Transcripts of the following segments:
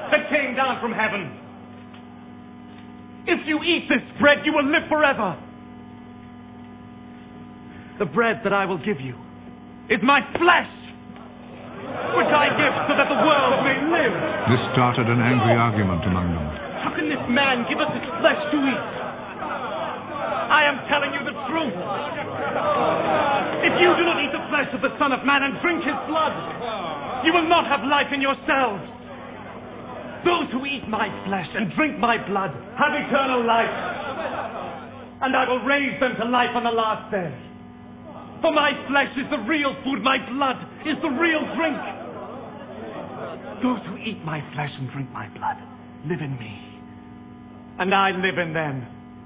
that came down from heaven. If you eat this bread, you will live forever. The bread that I will give you is my flesh, which I give so that the world may live. This started an angry argument among them. How can this man give us his flesh to eat? I am telling you the truth. If you do not eat the flesh of the Son of Man and drink his blood, you will not have life in yourselves. Those who eat my flesh and drink my blood have eternal life, and I will raise them to life on the last day. For my flesh is the real food, my blood is the real drink. Those who eat my flesh and drink my blood live in me, and I live in them.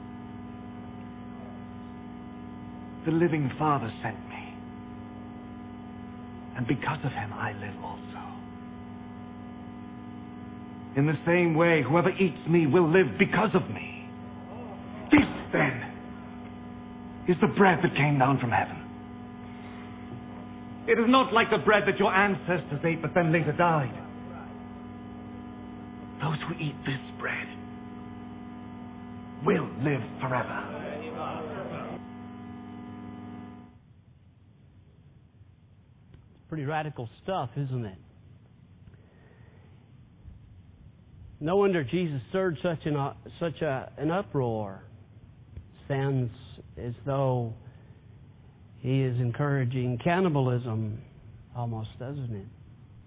The living Father sent me, and because of him I live also. In the same way, whoever eats me will live because of me. This, then, is the bread that came down from heaven. It is not like the bread that your ancestors ate but then later died. Those who eat this bread will live forever. Pretty radical stuff, isn't it? No wonder Jesus stirred such an uproar. Sounds as though he is encouraging cannibalism, almost, doesn't it?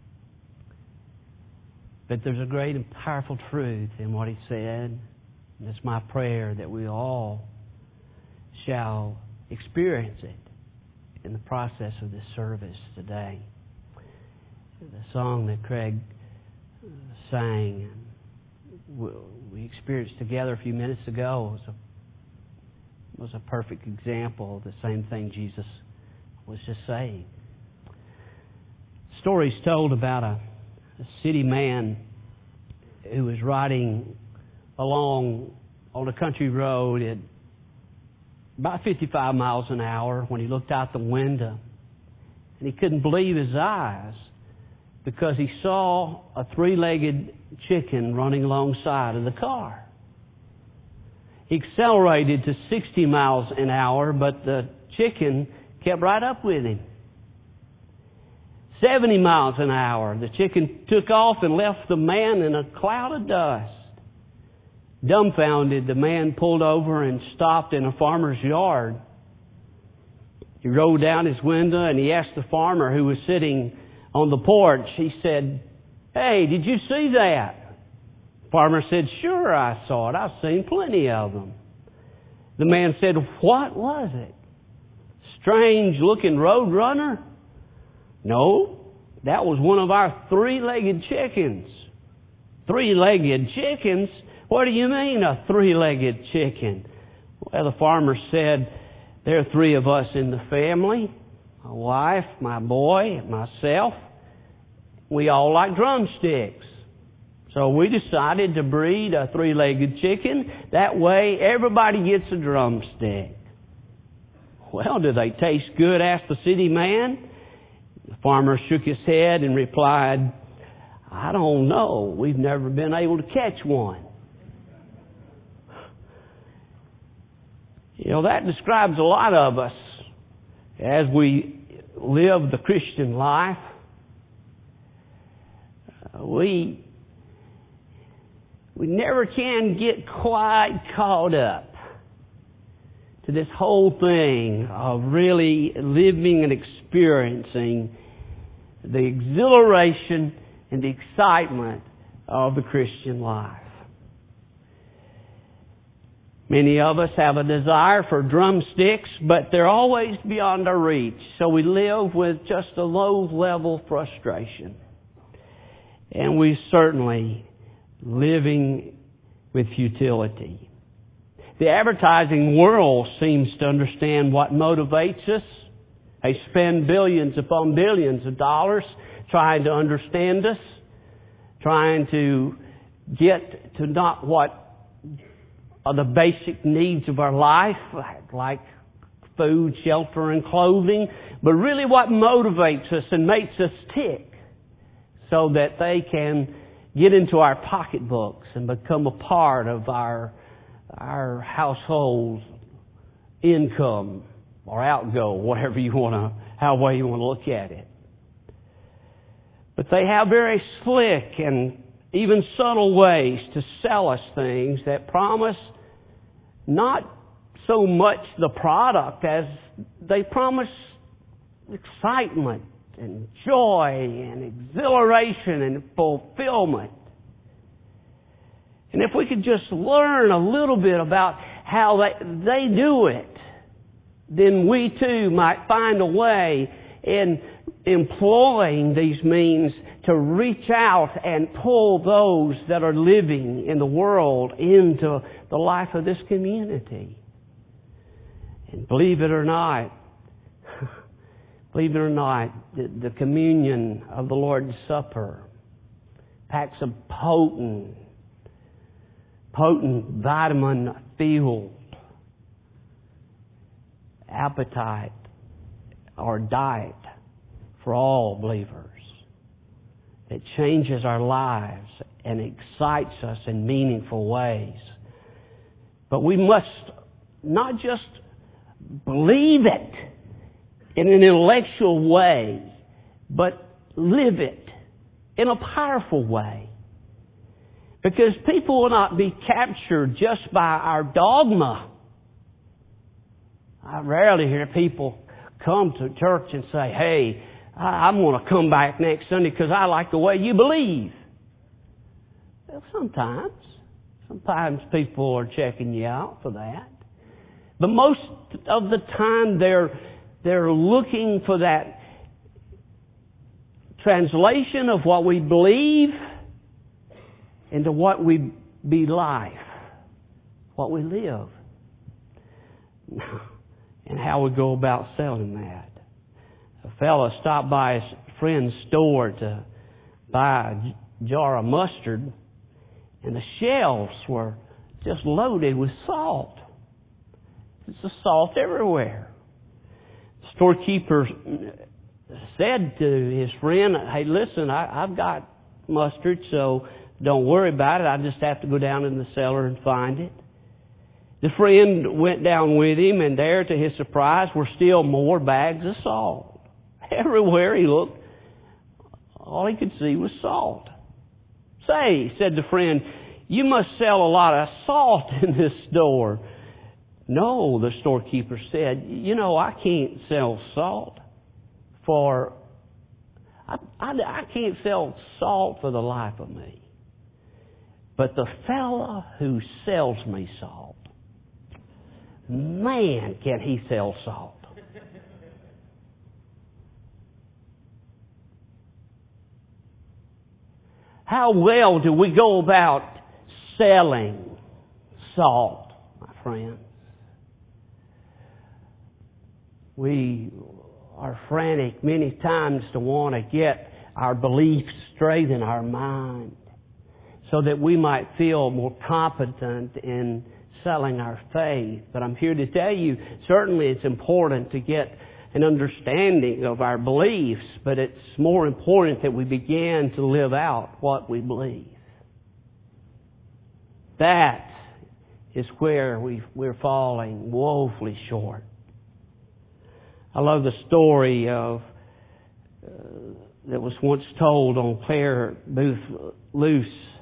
But there's a great and powerful truth in what he said. And it's my prayer that we all shall experience it in the process of this service today. The song that Craig sang, we experienced together a few minutes ago, was a perfect example of the same thing Jesus was just saying. Stories told about a city man who was riding along on a country road at about 55 miles an hour when he looked out the window. And he couldn't believe his eyes because he saw a three-legged chicken running alongside of the car. He accelerated to 60 miles an hour, but the chicken kept right up with him. 70 miles an hour, the chicken took off and left the man in a cloud of dust. Dumbfounded, the man pulled over and stopped in a farmer's yard. He rolled down his window and he asked the farmer who was sitting on the porch, he said, "Hey, did you see that?" The farmer said, "Sure, I saw it. I've seen plenty of them." The man said, "What was it? Strange looking road runner?" "No, that was one of our three-legged chickens." "Three-legged chickens? What do you mean, a three-legged chicken?" Well, the farmer said, "There are three of us in the family. My wife, my boy, and myself. We all like drumsticks. So we decided to breed a three-legged chicken. That way everybody gets a drumstick." "Well, do they taste good?" asked the city man. The farmer shook his head and replied, "I don't know. We've never been able to catch one." You know, that describes a lot of us as we live the Christian life. We never can get quite caught up to this whole thing of really living and experiencing the exhilaration and the excitement of the Christian life. Many of us have a desire for drumsticks, but they're always beyond our reach. So we live with just a low-level frustration. And we're certainly living with futility. The advertising world seems to understand what motivates us. They spend billions upon billions of dollars trying to understand us, trying to get to not what are the basic needs of our life, like food, shelter, and clothing, but really what motivates us and makes us tick so that they can get into our pocketbooks and become a part of our household income or outgo, whatever you want to, how way you want to look at it. But they have very slick and even subtle ways to sell us things that promise not so much the product as they promise excitement and joy and exhilaration and fulfillment. And if we could just learn a little bit about how they do it, then we too might find a way in employing these means to reach out and pull those that are living in the world into the life of this community. And believe it or not, the communion of the Lord's Supper packs a potent vitamin-filled appetite or diet for all believers. It changes our lives and excites us in meaningful ways. But we must not just believe it in an intellectual way, but live it in a powerful way. Because people will not be captured just by our dogma. I rarely hear people come to church and say, hey, I'm going to come back next Sunday because I like the way you believe. Well, sometimes people are checking you out for that. But most of the time they're looking for that translation of what we believe into what we be life, what we live, and how we go about selling that. A fellow stopped by his friend's store to buy a jar of mustard, and the shelves were just loaded with salt. There's just salt everywhere. The storekeeper said to his friend, hey, listen, I've got mustard, so don't worry about it. I just have to go down in the cellar and find it. The friend went down with him, and there, to his surprise, were still more bags of salt. Everywhere he looked, all he could see was salt. Say, said the friend, you must sell a lot of salt in this store. No, the storekeeper said, I can't sell salt I can't sell salt for the life of me. But the fellow who sells me salt, man, can he sell salt. How well do we go about selling salt, my friends? We are frantic many times to want to get our beliefs straight in our mind so that we might feel more competent in selling our faith. But I'm here to tell you, certainly it's important to get an understanding of our beliefs, but it's more important that we begin to live out what we believe. That is where we're falling woefully short. I love the story of that was once told on Claire Booth Luce.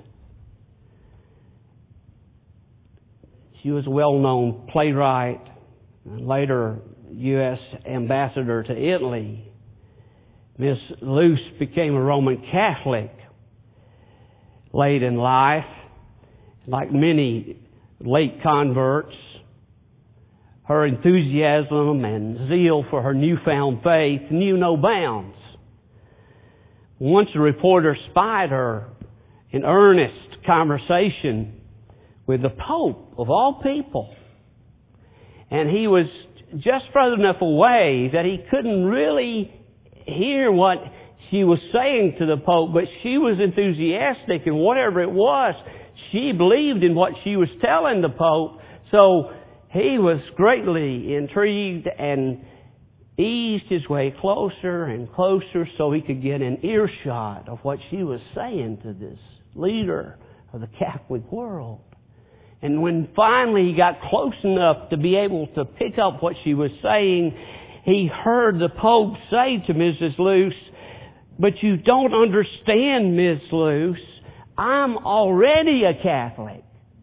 She was a well-known playwright and later U.S. ambassador to Italy. Miss Luce became a Roman Catholic late in life. Like many late converts, her enthusiasm and zeal for her newfound faith knew no bounds. Once a reporter spied her in earnest conversation with the Pope of all people. And he was just further enough away that he couldn't really hear what she was saying to the Pope, but she was enthusiastic, and whatever it was, she believed in what she was telling the Pope. So he was greatly intrigued and eased his way closer and closer so he could get an earshot of what she was saying to this leader of the Catholic world. And when finally he got close enough to be able to pick up what she was saying, he heard the Pope say to Mrs. Luce, "But you don't understand, Miss Luce. I'm already a Catholic."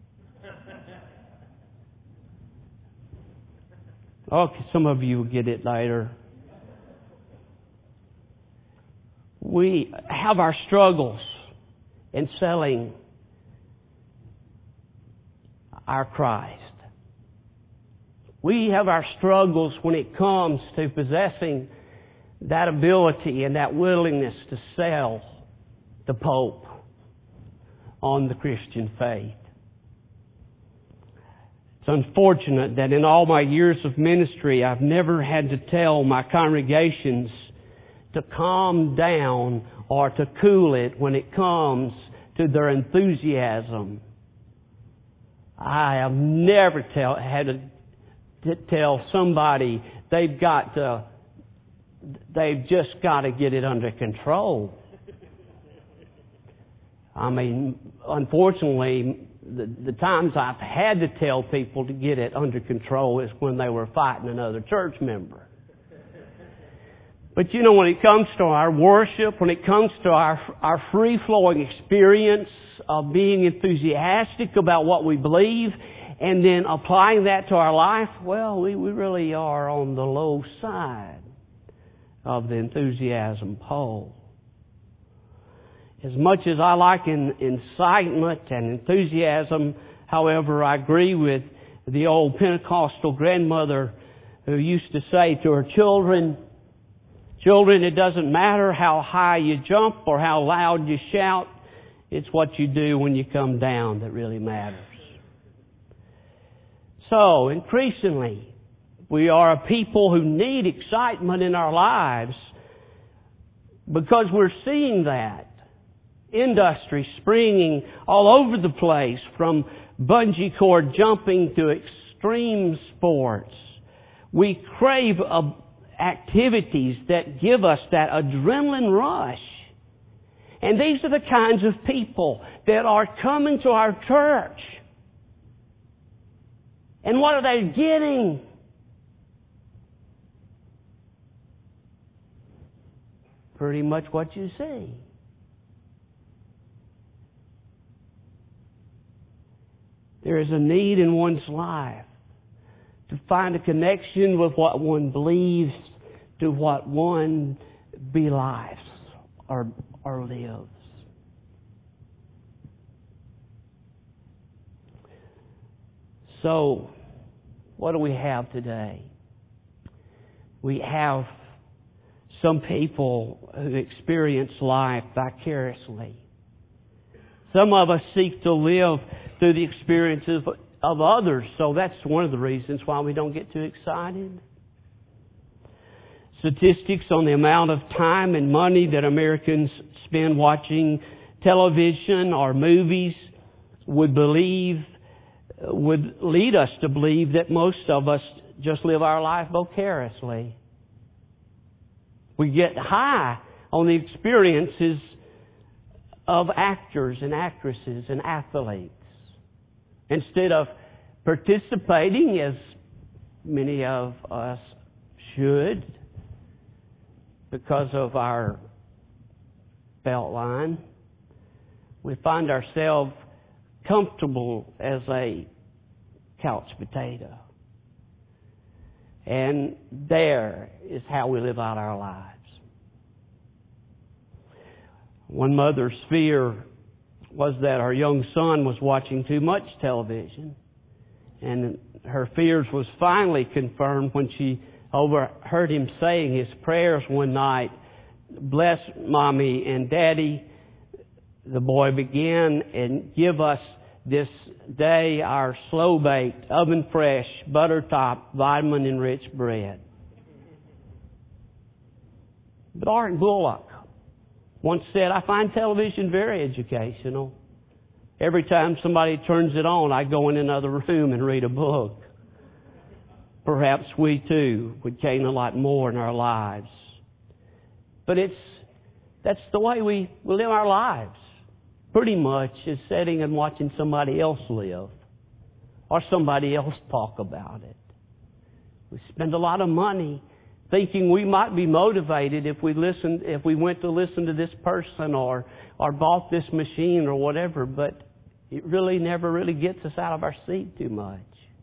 Okay, some of you will get it later. We have our struggles in selling our Christ. We have our struggles when it comes to possessing that ability and that willingness to sell the Pope on the Christian faith. It's unfortunate that in all my years of ministry, I've never had to tell my congregations to calm down or to cool it when it comes to their enthusiasm. I have never had to tell somebody they've just got to get it under control. I mean, unfortunately, the times I've had to tell people to get it under control is when they were fighting another church member. But you know, when it comes to our worship, when it comes to our free-flowing experience of being enthusiastic about what we believe and then applying that to our life, well, we really are on the low side of the enthusiasm pole. As much as I like incitement and enthusiasm, however, I agree with the old Pentecostal grandmother who used to say to her children, "Children, it doesn't matter how high you jump or how loud you shout. It's what you do when you come down that really matters." So, increasingly, we are a people who need excitement in our lives because we're seeing that industry springing all over the place, from bungee cord jumping to extreme sports. We crave activities that give us that adrenaline rush. And these are the kinds of people that are coming to our church. And what are they getting? Pretty much what you see. There is a need in one's life to find a connection with what one believes to what one believes or lives. So, what do we have today? We have some people who experience life vicariously. Some of us seek to live through the experiences of others, so that's one of the reasons why we don't get too excited. Statistics on the amount of time and money that Americans spend watching television or movies would lead us to believe that most of us just live our life vicariously. We get high on the experiences of actors and actresses and athletes instead of participating, as many of us should, because of our belt line. We find ourselves comfortable as a couch potato. And there is how we live out our lives. One mother's fear was that her young son was watching too much television. And her fears was finally confirmed when she overheard him saying his prayers one night. "Bless Mommy and Daddy," the boy began, "and give us this day our slow-baked, oven-fresh, butter-topped, vitamin-enriched bread." But Art Bullock once said, "I find television very educational. Every time somebody turns it on, I go in another room and read a book." Perhaps we too would gain a lot more in our lives. But that's the way we live our lives. pretty much is sitting and watching somebody else live or somebody else talk about it. We spend a lot of money thinking we might be motivated if we went to listen to this person or bought this machine or whatever, but it really never really gets us out of our seat too much.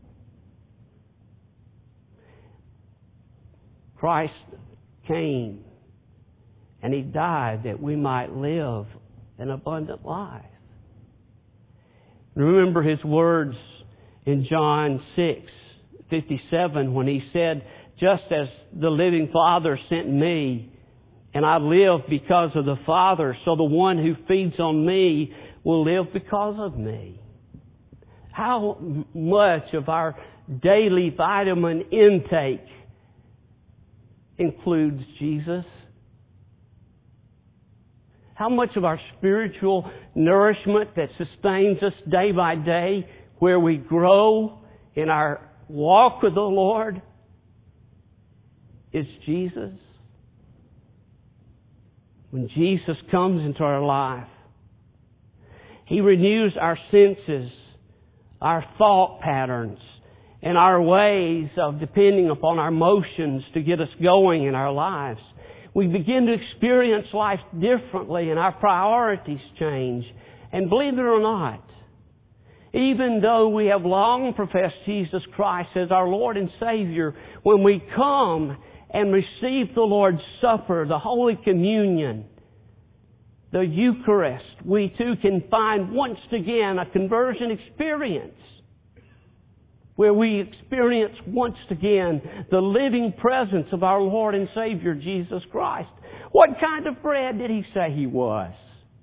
Christ came and He died that we might live an abundant life. Remember His words in John 6:57 when He said, just as the living Father sent me, and I live because of the Father, so the one who feeds on me will live because of me. How much of our daily vitamin intake includes Jesus? How much of our spiritual nourishment that sustains us day by day, where we grow in our walk with the Lord, is Jesus? When Jesus comes into our life, He renews our senses, our thought patterns, and our ways of depending upon our emotions to get us going in our lives. We begin to experience life differently and our priorities change. And believe it or not, even though we have long professed Jesus Christ as our Lord and Savior, when we come and receive the Lord's Supper, the Holy Communion, the Eucharist, we too can find once again a conversion experience where we experience once again the living presence of our Lord and Savior Jesus Christ. What kind of bread did He say He was?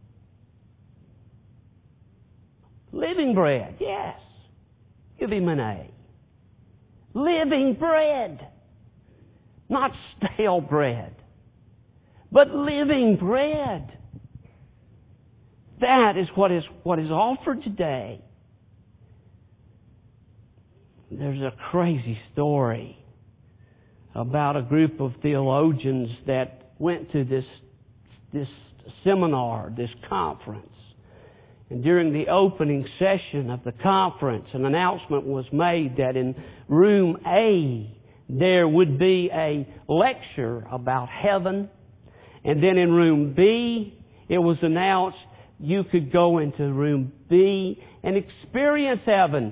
Living bread, yes. Give Him an A. Living bread. Not stale bread, but living bread. That is what is offered today. There's a crazy story about a group of theologians that went to this seminar, this conference. And during the opening session of the conference, an announcement was made that in room A, there would be a lecture about heaven. And then in room B, it was announced you could go into room B and experience heaven.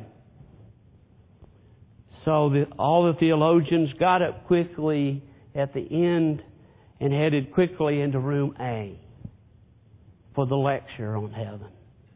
So all the theologians got up quickly at the end and headed quickly into room A for the lecture on heaven.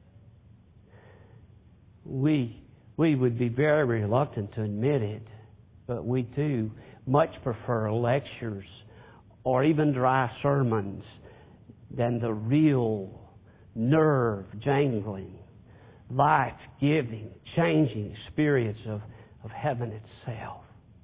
We would be very reluctant to admit it, but we too much prefer lectures or even dry sermons than the real nerve-jangling, life-giving, changing experience of heaven itself.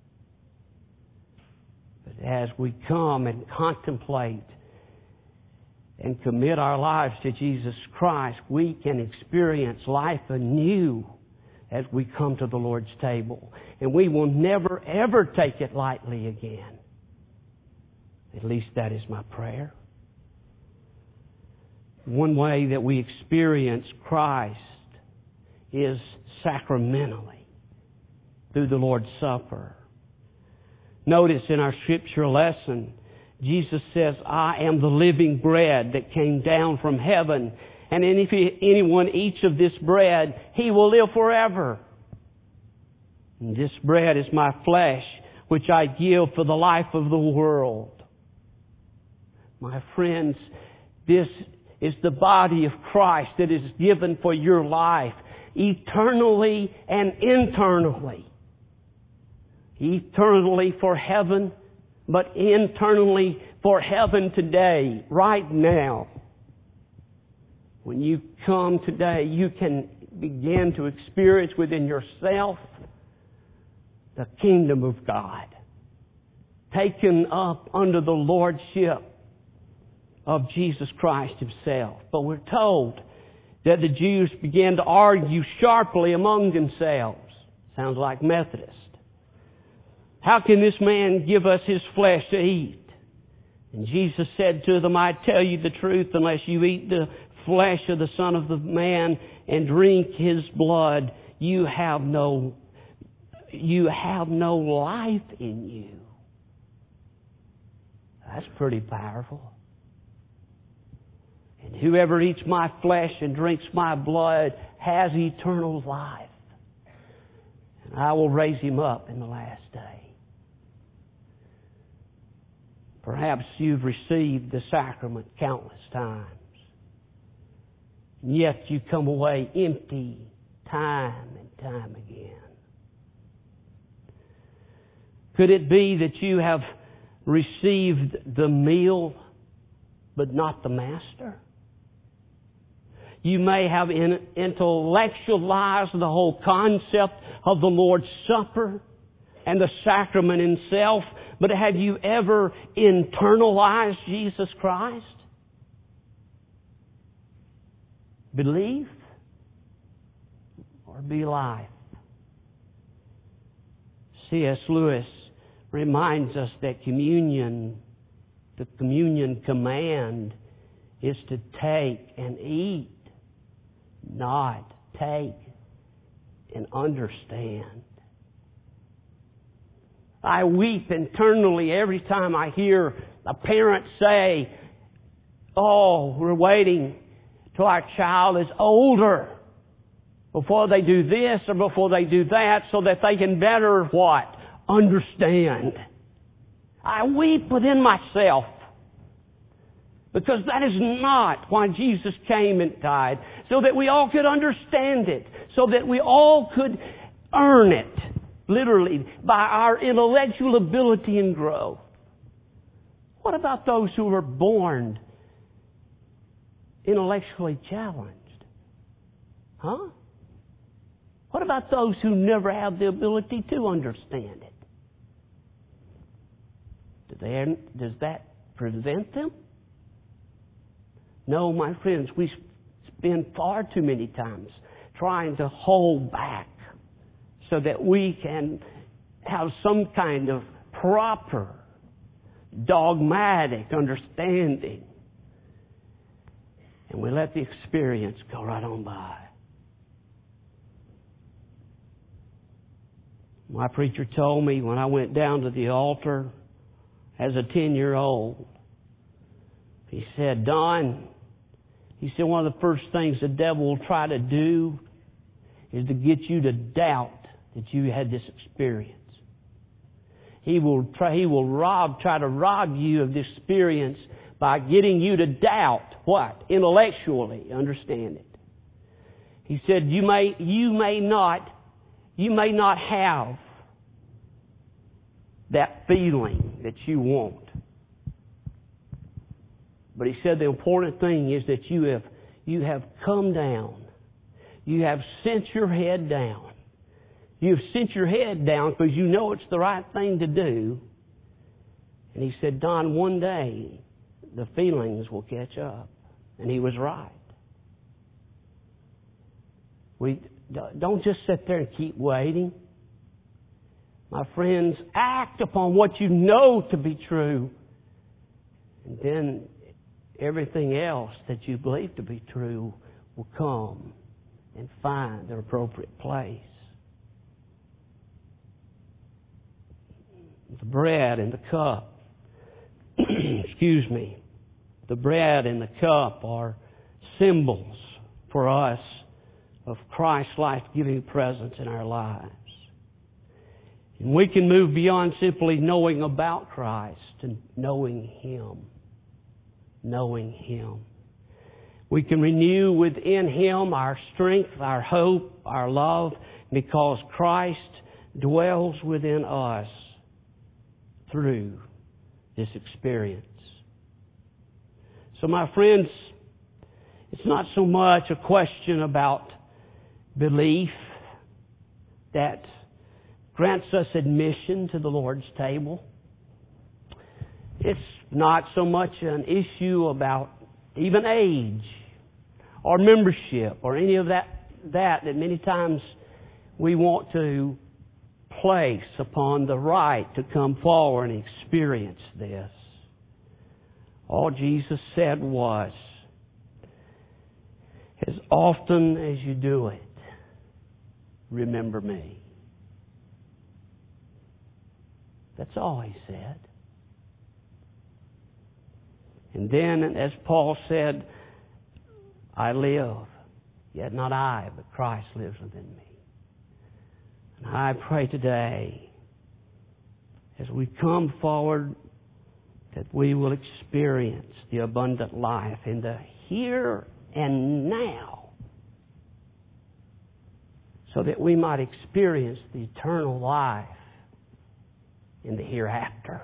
But as we come and contemplate and commit our lives to Jesus Christ, we can experience life anew as we come to the Lord's table. And we will never, ever take it lightly again. At least that is my prayer. One way that we experience Christ is sacramentally, through the Lord's Supper. Notice in our scripture lesson, Jesus says, I am the living bread that came down from heaven. And if anyone eats of this bread, he will live forever. And this bread is my flesh, which I give for the life of the world. My friends, this is the body of Christ that is given for your life, eternally and internally. Eternally for heaven, but internally for heaven today, right now. When you come today, you can begin to experience within yourself the kingdom of God, taken up under the lordship of Jesus Christ Himself. But we're told that the Jews began to argue sharply among themselves. Sounds like Methodists. How can this man give us his flesh to eat? And Jesus said to them, I tell you the truth, unless you eat the flesh of the Son of the Man and drink His blood, you have no life in you. That's pretty powerful. And whoever eats my flesh and drinks my blood has eternal life. And I will raise him up in the last day. Perhaps you've received the sacrament countless times. And yet you come away empty time and time again. Could it be that you have received the meal but not the Master? You may have intellectualized the whole concept of the Lord's Supper and the sacrament itself, but have you ever internalized Jesus Christ? Belief or be life? C.S. Lewis reminds us that the communion command is to take and eat, not take and understand. I weep internally every time I hear a parent say, "Oh, we're waiting till our child is older before they do this or before they do that so that they can better what? Understand." I weep within myself because that is not why Jesus came and died. So that we all could understand it. So that we all could earn it. Literally, by our intellectual ability and growth. What about those who were born intellectually challenged? Huh? What about those who never have the ability to understand it? Does that prevent them? No, my friends, we spend far too many times trying to hold back so that we can have some kind of proper, dogmatic understanding. And we let the experience go right on by. My preacher told me when I went down to the altar as a 10-year-old, he said, "Don," he said, "one of the first things the devil will try to do is to get you to doubt that you had this experience. He will try to rob you of this experience by getting you to doubt what? Intellectually understand it." He said, you may not have that feeling that you want. But he said the important thing is that you have come down. You have sent your head down. You've sent your head down because you know it's the right thing to do. And he said, "Don, one day the feelings will catch up." And he was right. We don't just sit there and keep waiting. My friends, act upon what you know to be true. And then everything else that you believe to be true will come and find their appropriate place. The bread and the cup, the bread and the cup are symbols for us of Christ's life-giving presence in our lives. And we can move beyond simply knowing about Christ and knowing Him. Knowing Him. We can renew within Him our strength, our hope, our love, because Christ dwells within us through this experience. So my friends, it's not so much a question about belief that grants us admission to the Lord's table. It's not so much an issue about even age or membership or any of that many times we want to place upon the right to come forward and experience this. All Jesus said was, As often as you do it, remember me. That's all He said. And then, as Paul said, I live, yet not I, but Christ lives within me. And I pray today, as we come forward, that we will experience the abundant life in the here and now, so that we might experience the eternal life in the hereafter.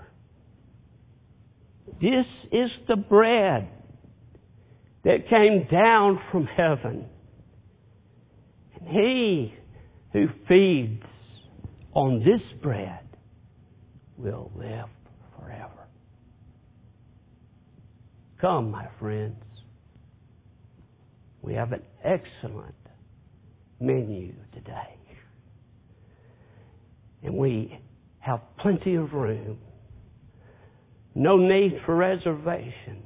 This is the bread that came down from heaven. And he who feeds on this bread will live forever. Come, my friends. We have an excellent menu today. And we have plenty of room. No need for reservations.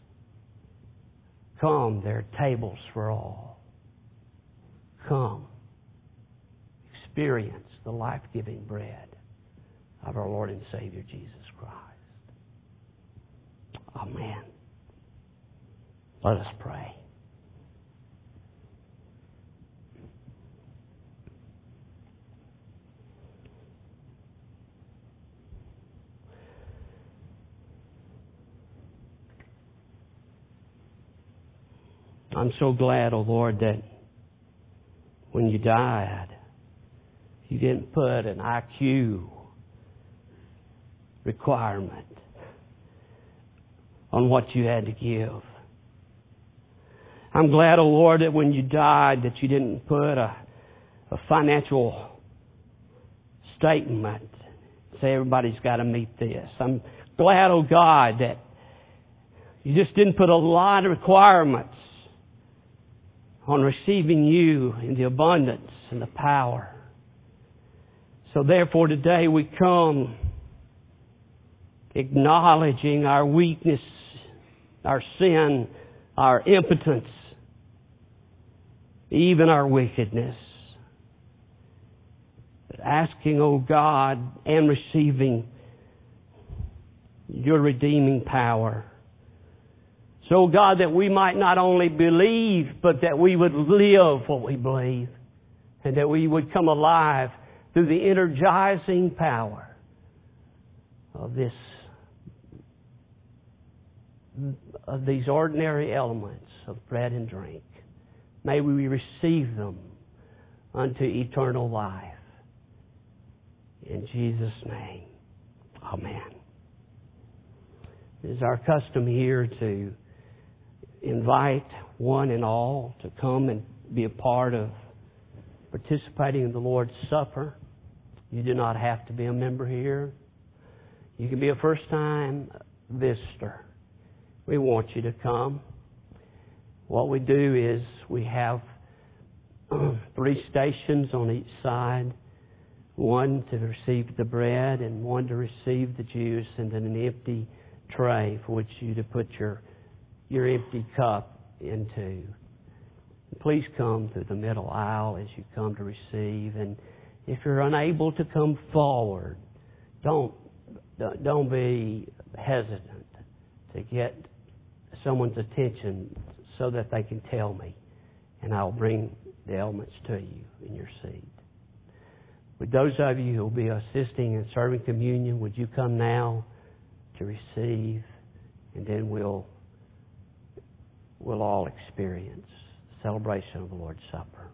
Come, there are tables for all. Come, experience the life-giving bread of our Lord and Savior Jesus Christ. Amen. Let us pray. I'm so glad, oh Lord, that when you died, you didn't put an IQ requirement on what you had to give. I'm glad, oh Lord, that when you died that you didn't put a financial statement, say everybody's got to meet this. I'm glad, oh God, that you just didn't put a lot of requirements on receiving you in the abundance and the power. So therefore today we come acknowledging our weakness, our sin, our impotence, even our wickedness. But asking, oh God, and receiving your redeeming power. So, God, that we might not only believe, but that we would live what we believe. And that we would come alive through the energizing power of these ordinary elements of bread and drink. May we receive them unto eternal life. In Jesus' name, amen. It is our custom here to invite one and all to come and be a part of participating in the Lord's Supper. You do not have to be a member here. You can be a first-time visitor. We want you to come. What we do is we have 3 stations on each side. One to receive the bread and one to receive the juice, and then an empty tray for which you to put your empty cup into. Please come through the middle aisle as you come to receive. And if you're unable to come forward, don't be hesitant to get someone's attention so that they can tell me, and I'll bring the elements to you in your seat. With those of you who will be assisting and serving communion, would you come now to receive, and then we'll all experience the celebration of the Lord's Supper.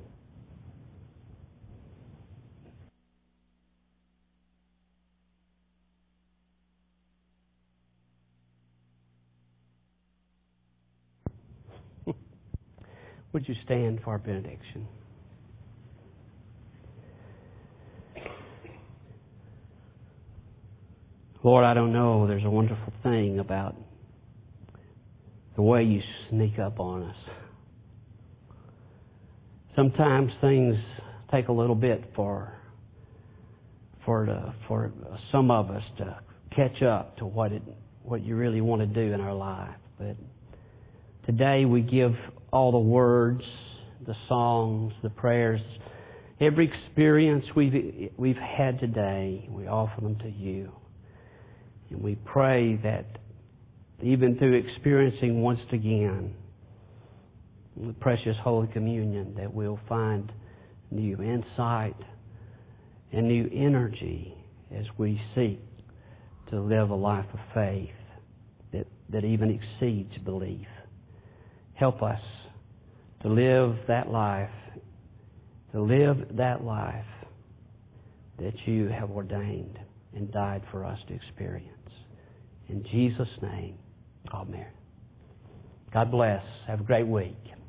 Would you stand for our benediction? Lord, I don't know, there's a wonderful thing about the way you sneak up on us. Sometimes things take a little bit for some of us to catch up to what you really want to do in our life. But today we give all the words, the songs, the prayers, every experience we've had today, we offer them to You. And we pray that even through experiencing once again the precious Holy Communion, that we'll find new insight and new energy as we seek to live a life of faith that even exceeds belief. Help us to live that life that You have ordained and died for us to experience. In Jesus' name, amen. God bless. Have a great week.